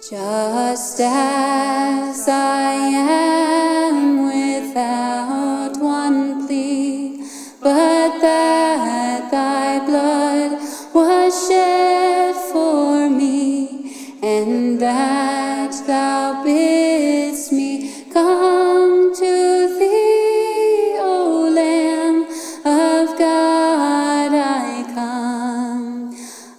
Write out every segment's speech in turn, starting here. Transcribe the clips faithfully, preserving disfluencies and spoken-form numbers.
Just as I am without one plea, but that thy blood was shed for me, and that thou bidst me come to thee, O Lamb of God, I come,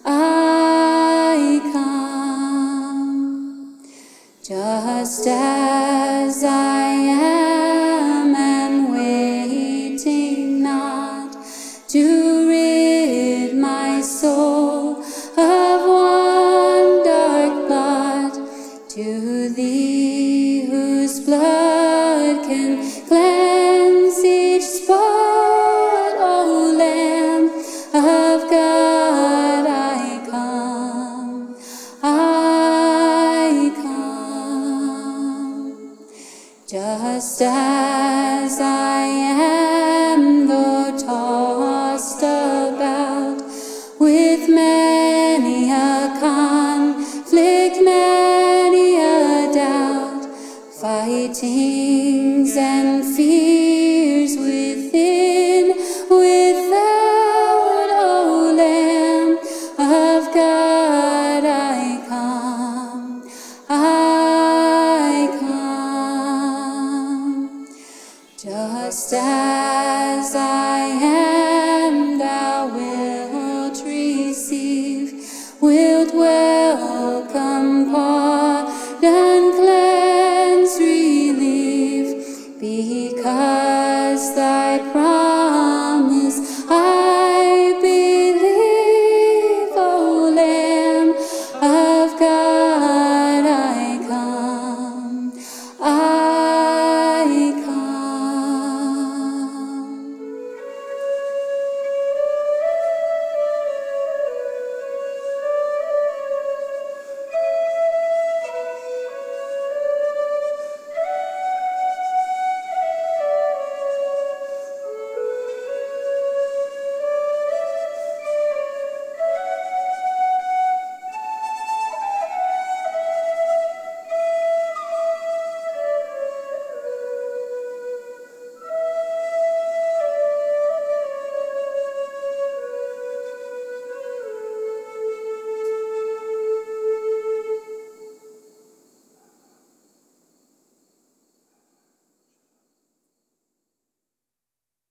I come. Just as I am, and waiting not to rid my soul of one dark blot, to thee whose blood can cleanse each spot, O Lamb of God, I come, I come. Just as I am, though tossed about with many a conflict, many a doubt, fighting